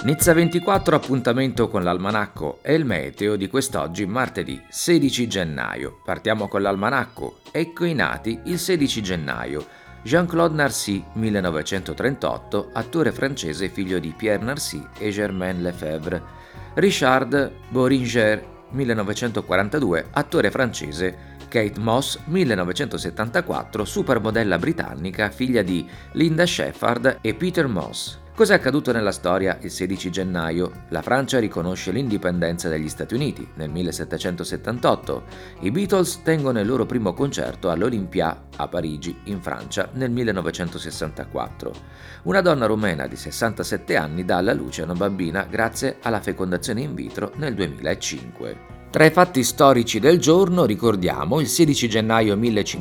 Nizza 24, appuntamento con l'almanacco e il meteo di quest'oggi, martedì 16 gennaio. Partiamo con l'almanacco. Ecco i nati il 16 gennaio. Jean-Claude Narcy, 1938, attore francese figlio di Pierre Narcy e Germaine Lefebvre. Richard Bohringer, 1942, attore francese. Kate Moss, 1974, supermodella britannica, figlia di Linda Shepherd e Peter Moss. Cos'è accaduto nella storia il 16 gennaio? La Francia riconosce l'indipendenza degli Stati Uniti nel 1778. I Beatles tengono il loro primo concerto all'Olympia a Parigi, in Francia, nel 1964. Una donna rumena di 67 anni dà alla luce una bambina grazie alla fecondazione in vitro nel 2005. Tra i fatti storici del giorno ricordiamo il 16 gennaio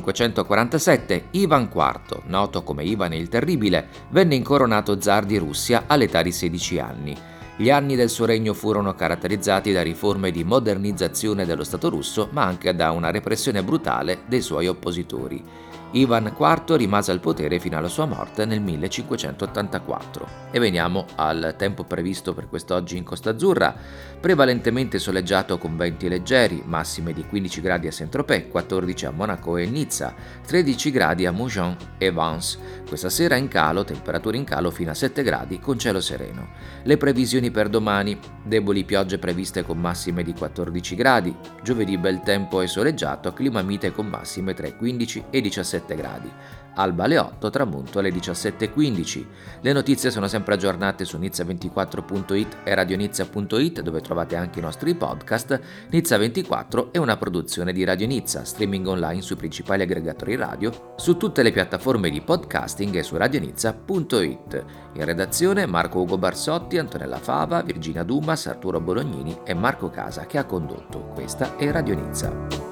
1547 Ivan IV, noto come Ivan il Terribile, venne incoronato zar di Russia all'età di 16 anni. Gli anni del suo regno furono caratterizzati da riforme di modernizzazione dello Stato russo, ma anche da una repressione brutale dei suoi oppositori. Ivan IV rimase al potere fino alla sua morte nel 1584. E veniamo al tempo previsto per quest'oggi in Costa Azzurra, prevalentemente soleggiato con venti leggeri, massime di 15 gradi a Saint-Tropez, 14 a Monaco e Nizza, 13 gradi a Mougins e Vence. Questa sera in calo, temperature in calo fino a 7 gradi con cielo sereno. Le previsioni per domani: deboli piogge previste con massime di 14 gradi, giovedì bel tempo e soleggiato, clima mite con massime tra i 15 e i 17 gradi. Alba alle 8, tramonto alle 17:15. Le notizie sono sempre aggiornate su nizza24.it e radionizza.it, dove trovate anche i nostri podcast. Nizza 24 è una produzione di Radio Nizza, streaming online sui principali aggregatori radio, su tutte le piattaforme di podcasting e su radionizza.it. In redazione Marco Ugo Barsotti, Antonella Fava, Virginia Dumas, Arturo Bolognini e Marco Casa, che ha condotto. Questa è Radio Nizza.